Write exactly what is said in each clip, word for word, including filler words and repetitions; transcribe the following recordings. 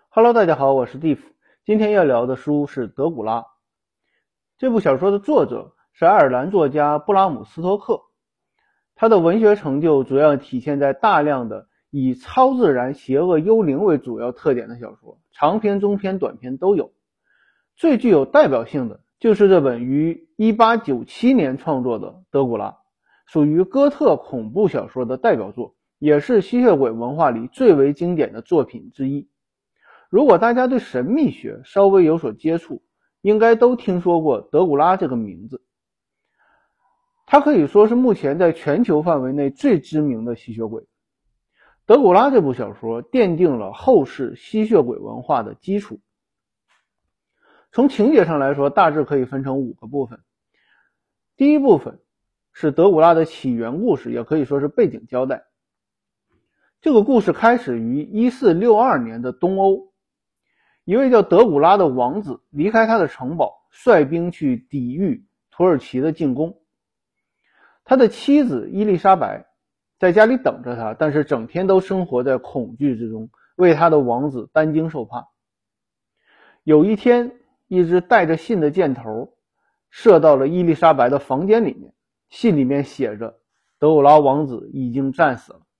Hello， 大家好，我是 Diff。今天要聊的书是《德古拉》。这部小说的作者是爱尔兰作家布拉姆斯托克，他的文学成就主要体现在大量的以超自然、邪恶、幽灵为主要特点的小说，长篇、中篇、短篇都有。最具有代表性的就是这本于一八九七年创作的《德古拉》，属于哥特恐怖小说的代表作，也是吸血鬼文化里最为经典的作品之一。如果大家对神秘学稍微有所接触，应该都听说过德古拉这个名字。他可以说是目前在全球范围内最知名的吸血鬼。德古拉这部小说奠定了后世吸血鬼文化的基础。从情节上来说，大致可以分成五个部分。第一部分是德古拉的起源故事，也可以说是背景交代。这个故事开始于一四六二年的东欧，一位叫德古拉的王子离开他的城堡，率兵去抵御土耳其的进攻。他的妻子伊丽莎白在家里等着他，但是整天都生活在恐惧之中，为他的王子担惊受怕。有一天，一支带着信的箭头射到了伊丽莎白的房间里面，信里面写着德古拉王子已经战死了。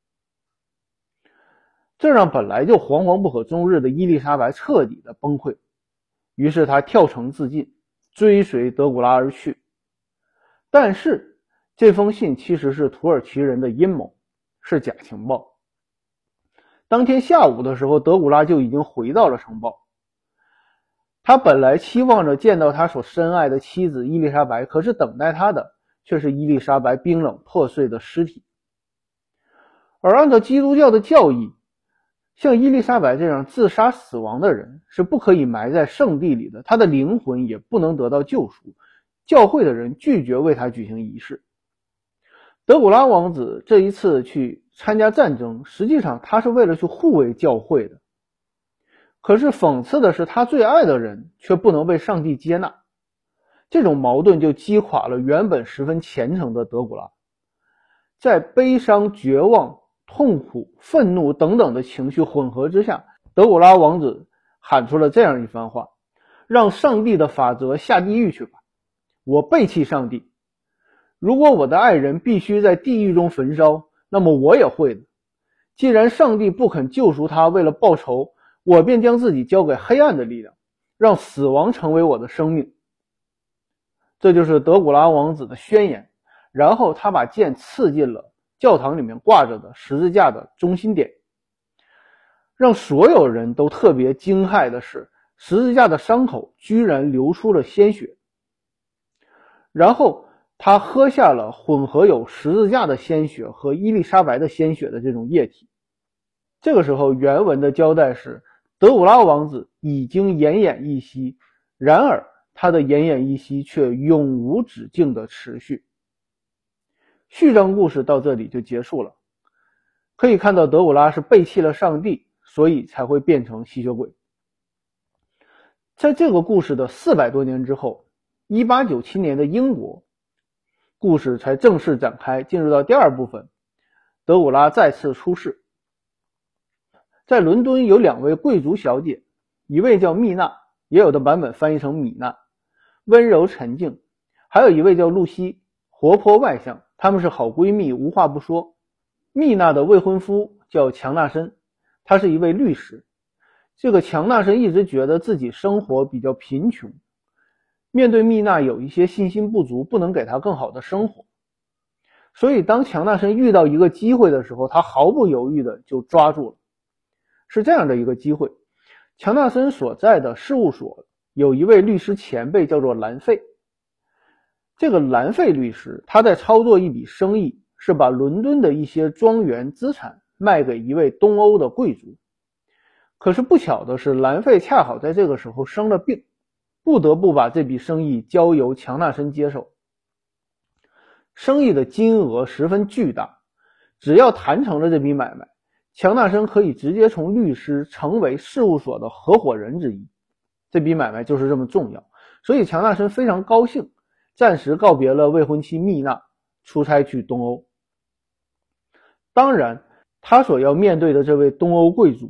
这让本来就惶惶不可终日的伊丽莎白彻底的崩溃，于是他跳城自尽，追随德古拉而去。但是这封信其实是土耳其人的阴谋，是假情报。当天下午的时候，德古拉就已经回到了城堡。他本来期望着见到他所深爱的妻子伊丽莎白，可是等待他的却是伊丽莎白冰冷破碎的尸体。而按照基督教的教义，像伊丽莎白这样自杀死亡的人是不可以埋在圣地里的，他的灵魂也不能得到救赎，教会的人拒绝为他举行仪式。德古拉王子这一次去参加战争，实际上他是为了去护卫教会的。可是讽刺的是，他最爱的人却不能被上帝接纳，这种矛盾就击垮了原本十分虔诚的德古拉。在悲伤、绝望、痛苦、愤怒等等的情绪混合之下，德古拉王子喊出了这样一番话：让上帝的法则下地狱去吧，我背弃上帝。如果我的爱人必须在地狱中焚烧，那么我也会的。既然上帝不肯救赎他，为了报仇，我便将自己交给黑暗的力量，让死亡成为我的生命。这就是德古拉王子的宣言。然后他把剑刺进了教堂里面挂着的十字架的中心点。让所有人都特别惊骇的是，十字架的伤口居然流出了鲜血。然后他喝下了混合有十字架的鲜血和伊丽莎白的鲜血的这种液体。这个时候原文的交代是，德古拉王子已经奄奄一息，然而他的奄奄一息却永无止境的持续。序章故事到这里就结束了。可以看到德古拉是背弃了上帝，所以才会变成吸血鬼。在这个故事的四百多年之后，一八九七年的英国，故事才正式展开，进入到第二部分，德古拉再次出世。在伦敦有两位贵族小姐，一位叫蜜娜，也有的版本翻译成米娜，温柔沉静；还有一位叫露西，活泼外向，她们是好闺蜜，无话不说。蜜娜的未婚夫叫强纳申，他是一位律师。这个强纳申一直觉得自己生活比较贫穷，面对蜜娜有一些信心不足，不能给她更好的生活。所以当强纳申遇到一个机会的时候，他毫不犹豫的就抓住了。是这样的一个机会，强纳申所在的事务所有一位律师前辈叫做兰费。这个兰费律师他在操作一笔生意，是把伦敦的一些庄园资产卖给一位东欧的贵族。可是不巧的是，兰费恰好在这个时候生了病，不得不把这笔生意交由强纳申接手。生意的金额十分巨大，只要谈成了这笔买卖，强纳申可以直接从律师成为事务所的合伙人之一。这笔买卖就是这么重要，所以强纳申非常高兴，暂时告别了未婚妻蜜娜，出差去东欧。当然他所要面对的这位东欧贵族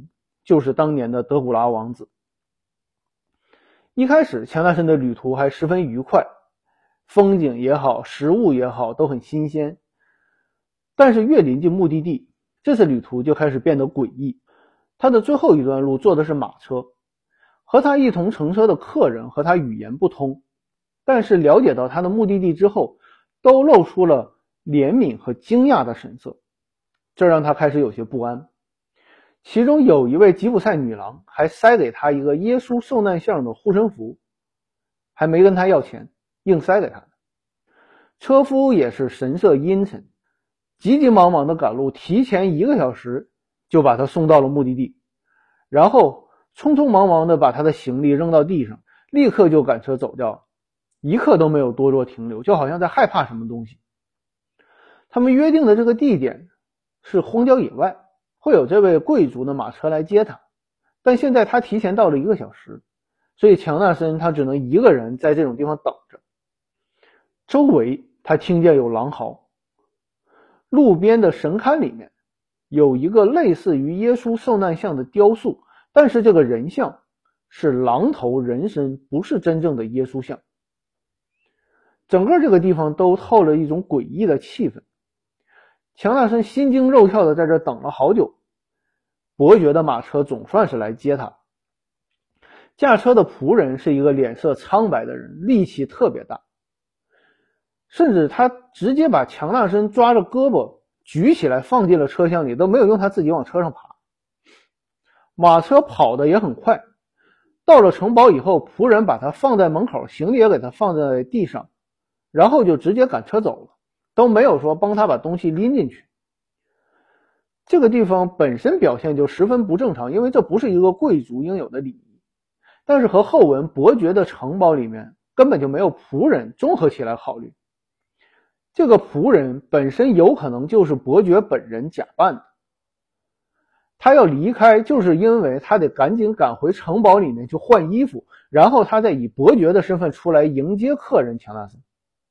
就是当年的德古拉王子。一开始强大申的旅途还十分愉快，风景也好，食物也好，都很新鲜。但是越临近目的地，这次旅途就开始变得诡异。他的最后一段路坐的是马车，和他一同乘车的客人和他语言不通，但是了解到他的目的地之后，都露出了怜悯和惊讶的神色，这让他开始有些不安。其中有一位吉普赛女郎还塞给他一个耶稣受难像的护身符，还没跟他要钱，硬塞给他的。车夫也是神色阴沉，急急忙忙的赶路，提前一个小时就把他送到了目的地，然后匆匆忙忙的把他的行李扔到地上，立刻就赶车走掉了，一刻都没有多做停留，就好像在害怕什么东西。他们约定的这个地点是荒郊野外，会有这位贵族的马车来接他，但现在他提前到了一个小时，所以强纳森他只能一个人在这种地方等着。周围他听见有狼嚎，路边的神龛里面有一个类似于耶稣受难像的雕塑，但是这个人像是狼头人身，不是真正的耶稣像。整个这个地方都透了一种诡异的气氛。强纳森心惊肉跳的在这等了好久，伯爵的马车总算是来接他。驾车的仆人是一个脸色苍白的人，力气特别大，甚至他直接把强纳森抓着胳膊举起来放进了车厢里，都没有用他自己往车上爬。马车跑得也很快，到了城堡以后，仆人把他放在门口，行李也给他放在地上，然后就直接赶车走了，都没有说帮他把东西拎进去。这个地方本身表现就十分不正常，因为这不是一个贵族应有的礼仪。但是和后文伯爵的城堡里面根本就没有仆人，综合起来考虑，这个仆人本身有可能就是伯爵本人假扮的。他要离开就是因为他得赶紧赶回城堡里面去换衣服，然后他再以伯爵的身份出来迎接客人强纳森。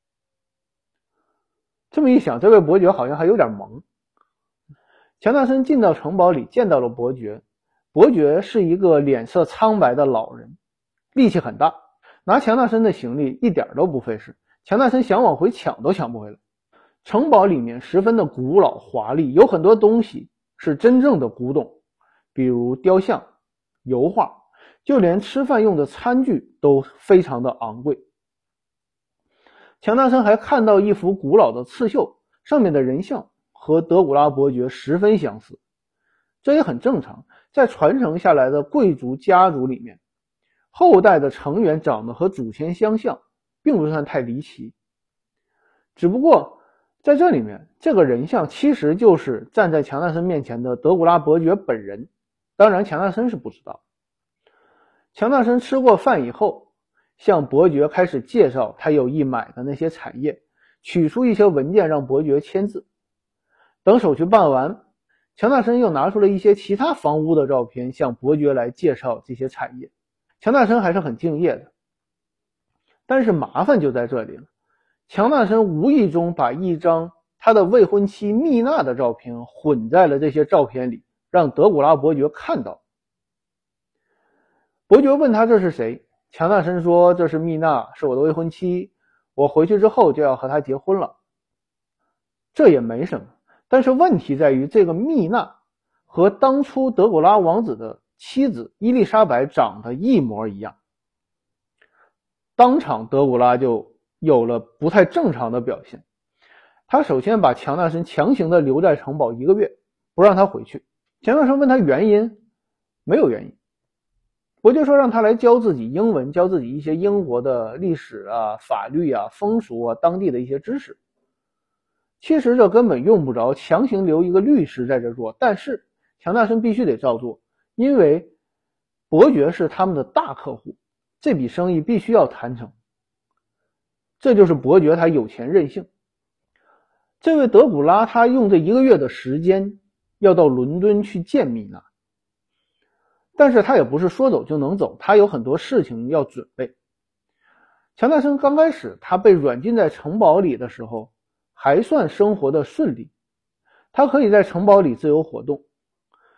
这么一想，这位伯爵好像还有点懵。强纳森进到城堡里，见到了伯爵。伯爵是一个脸色苍白的老人，力气很大，拿强纳森的行李一点都不费事，强纳森想往回抢都抢不回来。城堡里面十分的古老华丽，有很多东西是真正的古董，比如雕像、油画，就连吃饭用的餐具都非常的昂贵。强纳森还看到一幅古老的刺绣，上面的人像和德古拉伯爵十分相似，这也很正常，在传承下来的贵族家族里面，后代的成员长得和祖先相像，并不算太离奇。只不过在这里面，这个人像其实就是站在强纳森面前的德古拉伯爵本人，当然强纳森是不知道。强纳森吃过饭以后，向伯爵开始介绍他有意买的那些产业，取出一些文件让伯爵签字。等手续办完，强纳森又拿出了一些其他房屋的照片，向伯爵来介绍这些产业。强纳森还是很敬业的，但是麻烦就在这里了。强纳森无意中把一张他的未婚妻蜜娜的照片混在了这些照片里，让德古拉伯爵看到。伯爵问他这是谁，强纳森说这是蜜娜，是我的未婚妻，我回去之后就要和她结婚了。这也没什么，但是问题在于这个蜜娜和当初德古拉王子的妻子伊丽莎白长得一模一样。当场德古拉就有了不太正常的表现，他首先把强纳森强行的留在城堡一个月，不让他回去。强纳森问他原因，没有原因。伯爵说让他来教自己英文，教自己一些英国的历史啊、法律啊、风俗啊、当地的一些知识。其实这根本用不着强行留一个律师在这做，但是强纳森必须得照做，因为伯爵是他们的大客户，这笔生意必须要谈成。这就是伯爵他有钱任性。这位德古拉他用这一个月的时间要到伦敦去见蜜娜，但是他也不是说走就能走，他有很多事情要准备。强纳森刚开始他被软禁在城堡里的时候还算生活的顺利，他可以在城堡里自由活动，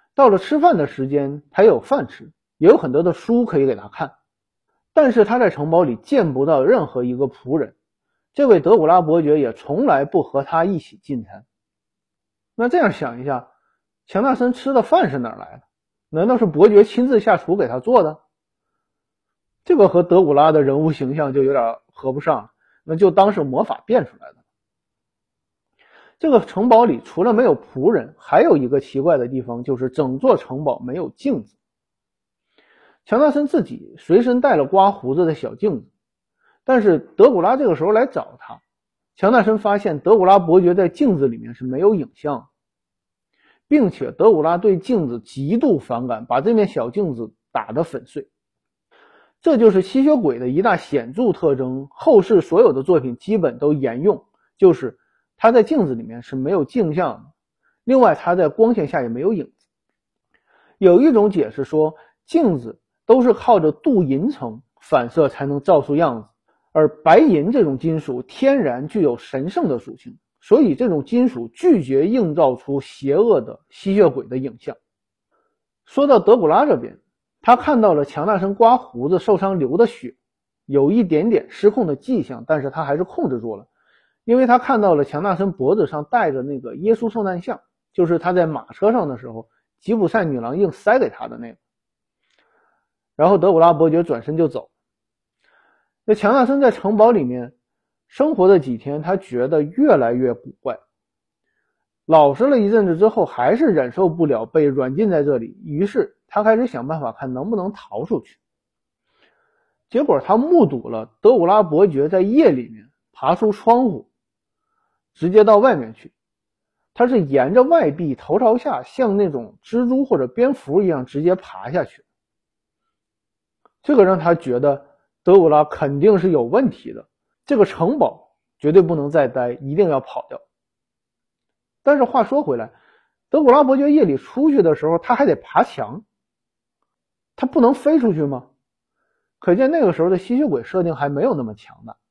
到了吃饭的时间，他也有饭吃，也有很多的书可以给他看。但是他在城堡里见不到任何一个仆人，这位德古拉伯爵也从来不和他一起进餐。那这样想一下，强纳森吃的饭是哪儿来的？难道是伯爵亲自下厨给他做的？这个和德古拉的人物形象就有点合不上了，那就当是魔法变出来的。这个城堡里除了没有仆人，还有一个奇怪的地方，就是整座城堡没有镜子。强纳森自己随身带了刮胡子的小镜子，但是德古拉这个时候来找他，强纳森发现德古拉伯爵在镜子里面是没有影像，并且德古拉对镜子极度反感，把这面小镜子打得粉碎。这就是吸血鬼的一大显著特征，后世所有的作品基本都沿用，就是他在镜子里面是没有镜像的，另外他在光线下也没有影子。有一种解释说，镜子都是靠着镀银层反射才能照出样子，而白银这种金属天然具有神圣的属性，所以这种金属拒绝映照出邪恶的吸血鬼的影像。说到德古拉这边，他看到了强纳森刮胡子受伤流的血，有一点点失控的迹象，但是他还是控制住了，因为他看到了强纳森脖子上戴着那个耶稣受难像，就是他在马车上的时候吉普赛女郎硬塞给他的那个。然后德古拉伯爵转身就走。那强纳森在城堡里面生活的几天，他觉得越来越古怪，老实了一阵子之后，还是忍受不了被软禁在这里，于是他开始想办法看能不能逃出去。结果他目睹了德古拉伯爵在夜里面爬出窗户，直接到外面去。他是沿着外壁头朝下，像那种蜘蛛或者蝙蝠一样直接爬下去。这个让他觉得德古拉肯定是有问题的，这个城堡绝对不能再待，一定要跑掉。但是话说回来，德古拉伯爵夜里出去的时候，他还得爬墙，他不能飞出去吗？可见那个时候的吸血鬼设定还没有那么强大。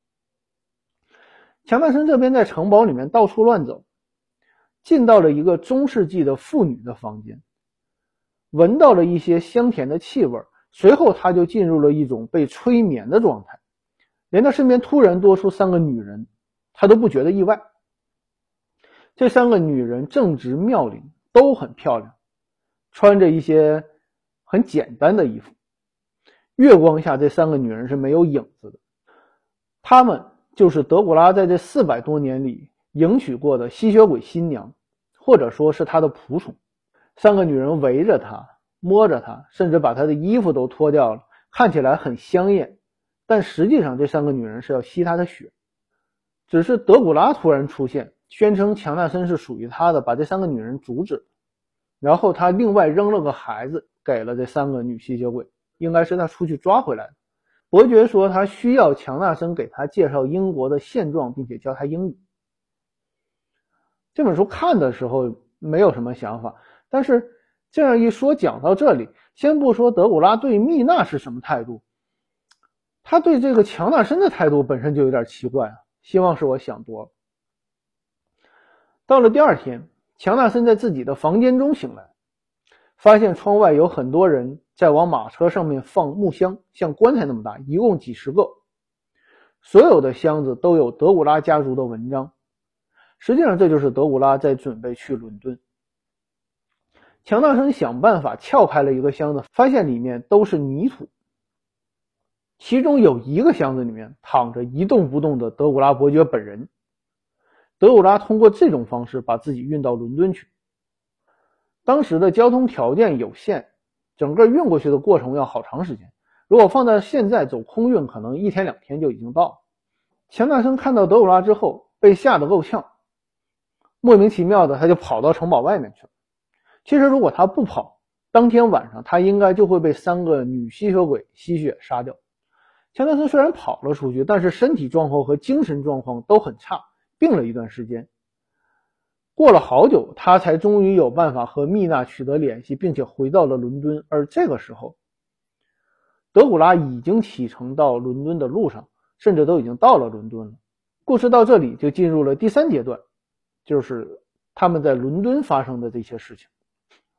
强纳森这边在城堡里面到处乱走，进到了一个中世纪的妇女的房间，闻到了一些香甜的气味，随后他就进入了一种被催眠的状态，连他身边突然多出三个女人，他都不觉得意外。这三个女人正值妙龄，都很漂亮，穿着一些很简单的衣服，月光下这三个女人是没有影子的。她们就是德古拉在这四百多年里迎娶过的吸血鬼新娘，或者说是她的仆从。三个女人围着她，摸着她，甚至把她的衣服都脱掉了，看起来很香艳，但实际上这三个女人是要吸她的血。只是德古拉突然出现，宣称强纳森是属于他的，把这三个女人阻止了。然后他另外扔了个孩子给了这三个女吸血鬼，应该是他出去抓回来的。伯爵说他需要强纳森给他介绍英国的现状，并且教他英语。这本书看的时候没有什么想法，但是这样一说，讲到这里，先不说德古拉对蜜娜是什么态度，他对这个强纳森的态度本身就有点奇怪啊，希望是我想多了。到了第二天，强纳森在自己的房间中醒来，发现窗外有很多人在往马车上面放木箱，像棺材那么大，一共几十个。所有的箱子都有德古拉家族的文章，实际上这就是德古拉在准备去伦敦。强纳森想办法撬开了一个箱子，发现里面都是泥土，其中有一个箱子里面躺着一动不动的德古拉伯爵本人。德古拉通过这种方式把自己运到伦敦去。当时的交通条件有限，整个运过去的过程要好长时间，如果放在现在走空运，可能一天两天就已经到了。强纳森看到德古拉之后被吓得够呛，莫名其妙的他就跑到城堡外面去了。其实如果他不跑，当天晚上他应该就会被三个女吸血鬼吸血杀掉。强纳森虽然跑了出去，但是身体状况和精神状况都很差，病了一段时间。过了好久，他才终于有办法和蜜娜取得联系，并且回到了伦敦。而这个时候，德古拉已经启程到伦敦的路上，甚至都已经到了伦敦了。故事到这里就进入了第三阶段，就是他们在伦敦发生的这些事情。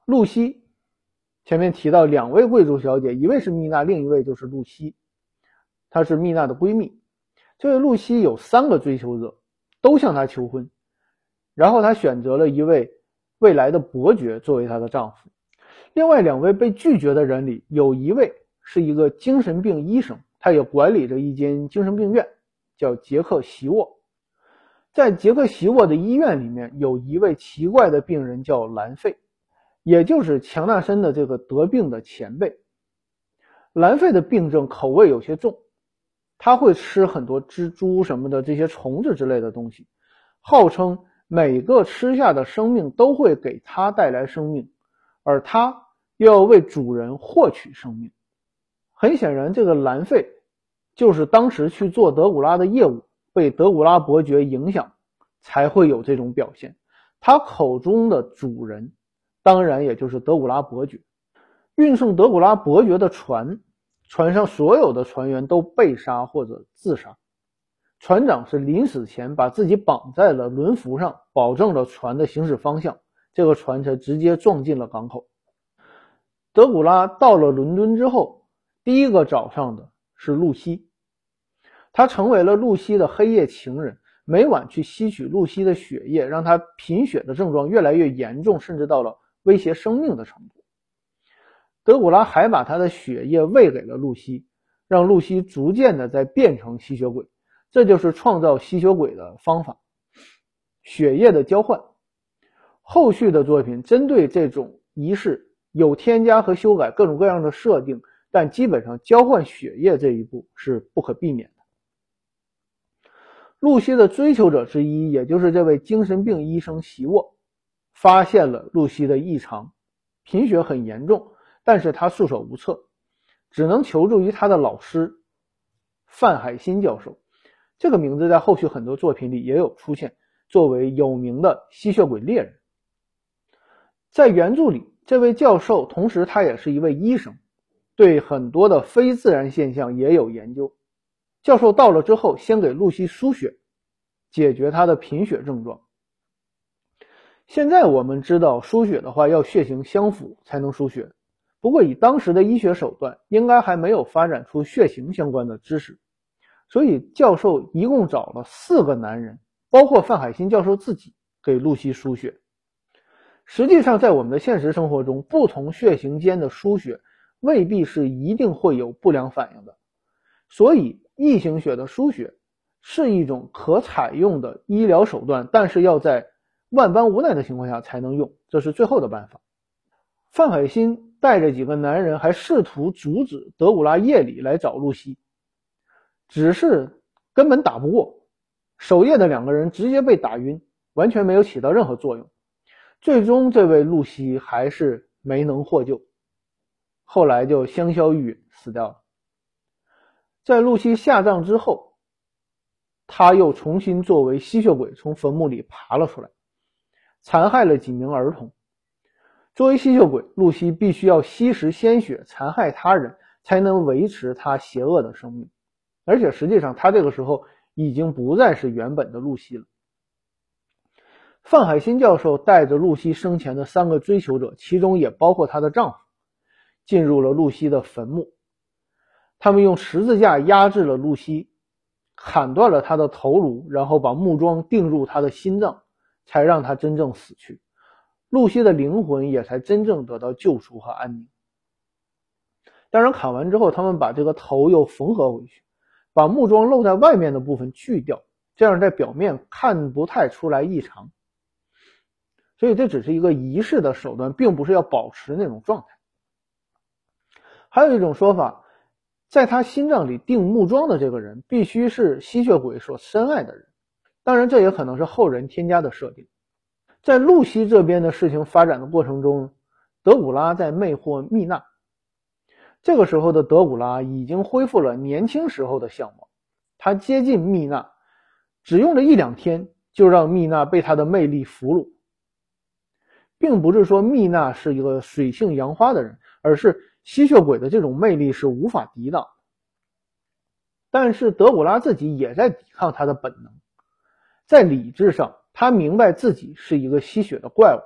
露西，前面提到两位贵族小姐，一位是蜜娜，另一位就是露西，她是蜜娜的闺蜜。这位露西有三个追求者，都向她求婚，然后她选择了一位未来的伯爵作为她的丈夫。另外两位被拒绝的人里，有一位是一个精神病医生，他也管理着一间精神病院，叫杰克席沃。在杰克席沃的医院里面，有一位奇怪的病人叫兰费，也就是强纳森的这个得病的前辈。兰费的病症口味有些重，他会吃很多蜘蛛什么的这些虫子之类的东西，号称每个吃下的生命都会给他带来生命，而他又要为主人获取生命。很显然，这个兰费就是当时去做德古拉的业务，被德古拉伯爵影响，才会有这种表现。他口中的主人当然也就是德古拉伯爵。运送德古拉伯爵的船，船上所有的船员都被杀或者自杀，船长是临死前把自己绑在了轮辐上，保证了船的行驶方向，这个船才直接撞进了港口。德古拉到了伦敦之后，第一个找上的是露西，他成为了露西的黑夜情人，每晚去吸取露西的血液，让她贫血的症状越来越严重，甚至到了威胁生命的程度。德古拉还把他的血液喂给了露西，让露西逐渐的在变成吸血鬼，这就是创造吸血鬼的方法，血液的交换。后续的作品针对这种仪式有添加和修改各种各样的设定，但基本上交换血液这一步是不可避免的。露西的追求者之一，也就是这位精神病医生席沃，发现了露西的异常，贫血很严重，但是他束手无策，只能求助于他的老师范海辛教授。这个名字在后续很多作品里也有出现，作为有名的吸血鬼猎人。在原著里，这位教授同时他也是一位医生，对很多的非自然现象也有研究。教授到了之后，先给露西输血，解决她的贫血症状。现在我们知道输血的话要血型相符才能输血，不过以当时的医学手段，应该还没有发展出血型相关的知识，所以教授一共找了四个男人，包括范海辛教授自己，给露西输血。实际上在我们的现实生活中，不同血型间的输血未必是一定会有不良反应的，所以异型血的输血是一种可采用的医疗手段，但是要在万般无奈的情况下才能用，这是最后的办法。范海辛带着几个男人还试图阻止德古拉夜里来找露西，只是根本打不过，守夜的两个人直接被打晕，完全没有起到任何作用。最终这位露西还是没能获救，后来就香消玉殒死掉了。在露西下葬之后，他又重新作为吸血鬼从坟墓里爬了出来，残害了几名儿童。作为吸血鬼，露西必须要吸食鲜血，残害他人，才能维持他邪恶的生命。而且实际上他这个时候已经不再是原本的露西了。范海辛教授带着露西生前的三个追求者，其中也包括她的丈夫，进入了露西的坟墓。他们用十字架压制了露西，砍断了她的头颅，然后把木桩钉入她的心脏，才让她真正死去。露西的灵魂也才真正得到救赎和安宁。当然砍完之后，他们把这个头又缝合回去，把木桩露在外面的部分去掉，这样在表面看不太出来异常。所以这只是一个仪式的手段，并不是要保持那种状态。还有一种说法，在他心脏里钉木桩的这个人必须是吸血鬼所深爱的人，当然这也可能是后人添加的设定。在露西这边的事情发展的过程中，德古拉在魅惑蜜娜。这个时候的德古拉已经恢复了年轻时候的相貌，他接近蜜娜，只用了一两天就让蜜娜被他的魅力俘虏。并不是说蜜娜是一个水性杨花的人，而是吸血鬼的这种魅力是无法抵挡的。但是德古拉自己也在抵抗他的本能，在理智上他明白自己是一个吸血的怪物，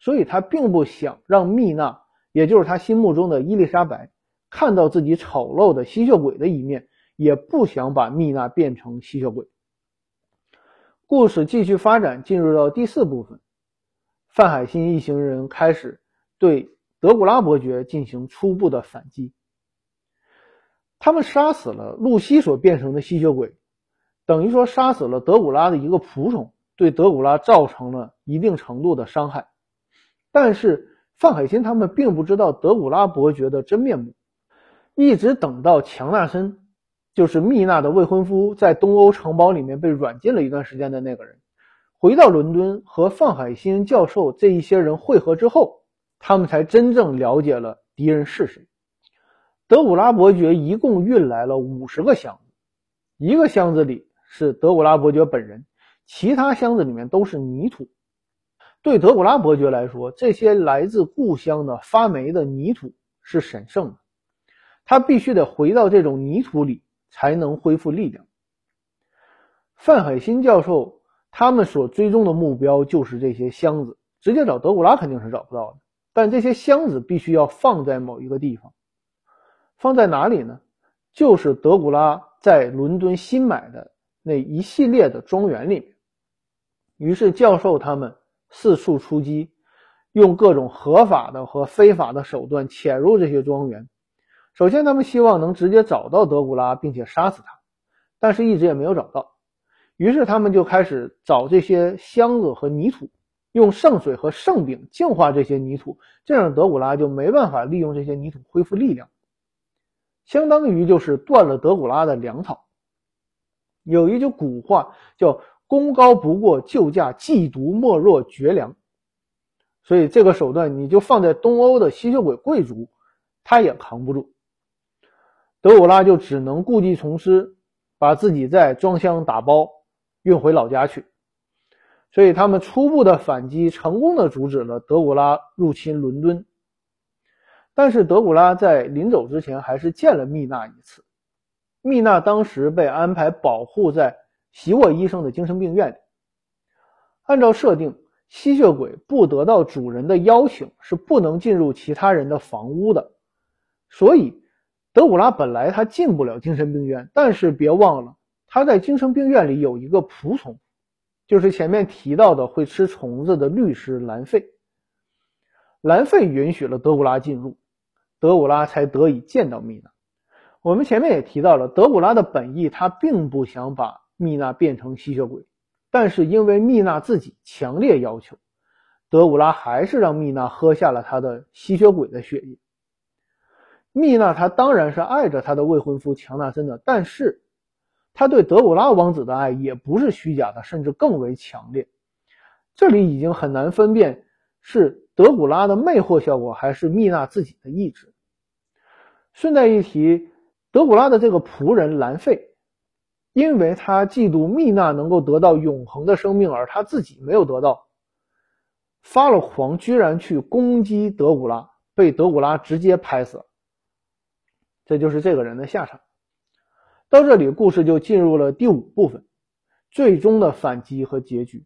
所以他并不想让蜜娜，也就是他心目中的伊丽莎白，看到自己丑陋的吸血鬼的一面，也不想把蜜娜变成吸血鬼。故事继续发展，进入到第四部分，范海辛一行人开始对德古拉伯爵进行初步的反击。他们杀死了露西所变成的吸血鬼，等于说杀死了德古拉的一个仆从，对德古拉造成了一定程度的伤害。但是范海辛他们并不知道德古拉伯爵的真面目，一直等到强纳森，就是蜜娜的未婚夫，在东欧城堡里面被软禁了一段时间的那个人，回到伦敦和范海辛教授这一些人会合之后，他们才真正了解了敌人是谁。德古拉伯爵一共运来了五十个箱子，一个箱子里是德古拉伯爵本人，其他箱子里面都是泥土。对德古拉伯爵来说，这些来自故乡的发霉的泥土是神圣的，他必须得回到这种泥土里才能恢复力量。范海辛教授他们所追踪的目标就是这些箱子，直接找德古拉肯定是找不到的，但这些箱子必须要放在某一个地方。放在哪里呢？就是德古拉在伦敦新买的那一系列的庄园里面。于是教授他们四处出击，用各种合法的和非法的手段潜入这些庄园。首先他们希望能直接找到德古拉并且杀死他，但是一直也没有找到。于是他们就开始找这些箱子和泥土，用圣水和圣饼净化这些泥土，这样德古拉就没办法利用这些泥土恢复力量，相当于就是断了德古拉的粮草。有一句古话叫功高不过救驾，忌毒莫若绝粮，所以这个手段你就放在东欧的吸血鬼贵族他也扛不住。德古拉就只能故技重施，把自己再装箱打包运回老家去。所以他们初步的反击成功的阻止了德古拉入侵伦敦。但是德古拉在临走之前还是见了蜜娜一次。蜜娜当时被安排保护在席沃医生的精神病院里。按照设定，吸血鬼不得到主人的邀请是不能进入其他人的房屋的。所以德古拉本来他进不了精神病院，但是别忘了他在精神病院里有一个仆从，就是前面提到的会吃虫子的律师兰费。兰费允许了德古拉进入，德古拉才得以见到蜜娜。我们前面也提到了，德古拉的本意他并不想把蜜娜变成吸血鬼，但是因为蜜娜自己强烈要求，德古拉还是让蜜娜喝下了他的吸血鬼的血液。蜜娜她当然是爱着她的未婚夫强纳森的，但是她对德古拉王子的爱也不是虚假的，甚至更为强烈。这里已经很难分辨是德古拉的魅惑效果还是蜜娜自己的意志。顺带一提，德古拉的这个仆人兰费，因为他嫉妒蜜娜能够得到永恒的生命而他自己没有得到，发了狂，居然去攻击德古拉，被德古拉直接拍死了。这就是这个人的下场。到这里故事就进入了第五部分，最终的反击和结局。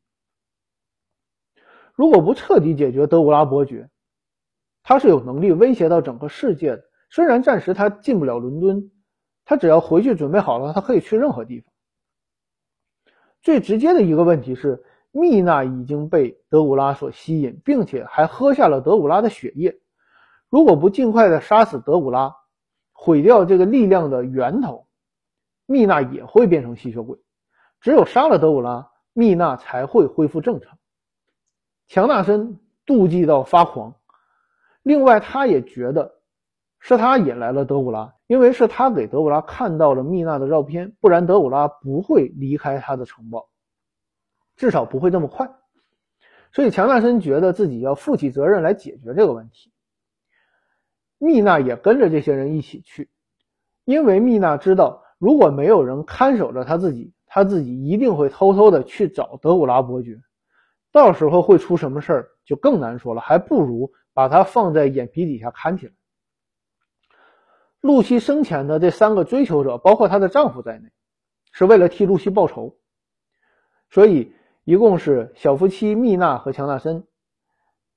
如果不彻底解决德古拉伯爵，他是有能力威胁到整个世界的。虽然暂时他进不了伦敦，他只要回去准备好了，他可以去任何地方。最直接的一个问题是，蜜娜已经被德古拉所吸引，并且还喝下了德古拉的血液。如果不尽快的杀死德古拉，毁掉这个力量的源头，蜜娜也会变成吸血鬼。只有杀了德古拉，蜜娜才会恢复正常。强纳森妒忌到发狂，另外他也觉得是他引来了德古拉，因为是他给德古拉看到了蜜娜的照片，不然德古拉不会离开他的城堡，至少不会这么快。所以强纳森觉得自己要负起责任来解决这个问题。蜜娜也跟着这些人一起去，因为蜜娜知道如果没有人看守着他自己，他自己一定会偷偷的去找德古拉伯爵，到时候会出什么事儿就更难说了，还不如把他放在眼皮底下看起来。露西生前的这三个追求者，包括她的丈夫在内，是为了替露西报仇，所以一共是小夫妻蜜娜和强纳森，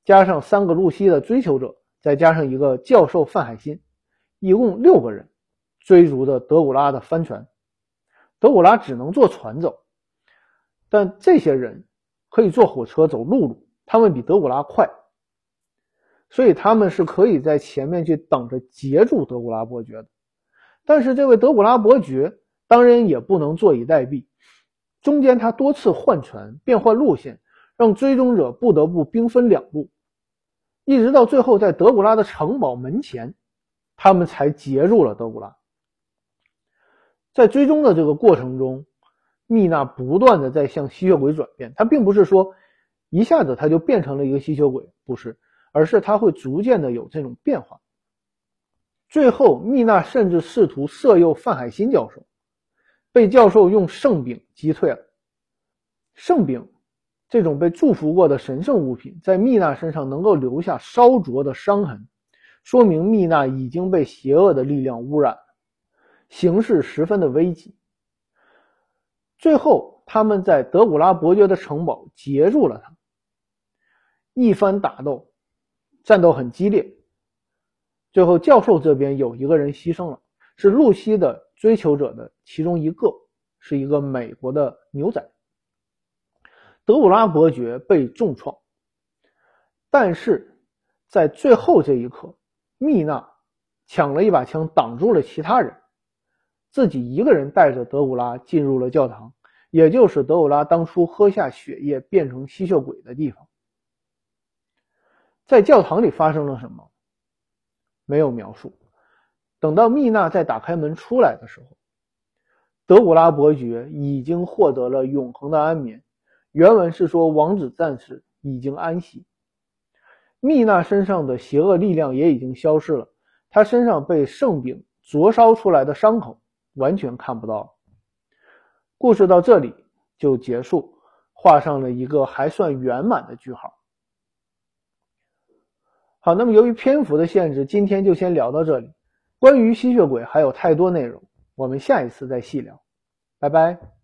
加上三个露西的追求者，再加上一个教授范海辛，一共六个人追逐着德古拉的帆船。德古拉只能坐船走，但这些人可以坐火车走陆路，他们比德古拉快，所以他们是可以在前面去等着截住德古拉伯爵的。但是这位德古拉伯爵当然也不能坐以待毙，中间他多次换船变换路线，让追踪者不得不兵分两路，一直到最后在德古拉的城堡门前，他们才截住了德古拉。在追踪的这个过程中，蜜娜不断的在向吸血鬼转变，他并不是说一下子他就变成了一个吸血鬼，不是，而是他会逐渐的有这种变化。最后蜜娜甚至试图色诱范海辛教授，被教授用圣饼击退了。圣饼这种被祝福过的神圣物品在蜜娜身上能够留下烧灼的伤痕，说明蜜娜已经被邪恶的力量污染了，形势十分的危急。最后他们在德古拉伯爵的城堡截住了他，一番打斗，战斗很激烈，最后教授这边有一个人牺牲了，是露西的追求者的其中一个，是一个美国的牛仔。德古拉伯爵被重创，但是在最后这一刻，蜜娜抢了一把枪挡住了其他人，自己一个人带着德古拉进入了教堂，也就是德古拉当初喝下血液变成吸血鬼的地方。在教堂里发生了什么？没有描述。等到蜜娜在打开门出来的时候，德古拉伯爵已经获得了永恒的安眠，原文是说王子战士已经安息。蜜娜身上的邪恶力量也已经消失了，她身上被圣饼灼烧出来的伤口完全看不到了。故事到这里就结束，画上了一个还算圆满的句号。好，那么由于篇幅的限制，今天就先聊到这里。关于吸血鬼还有太多内容，我们下一次再细聊。拜拜。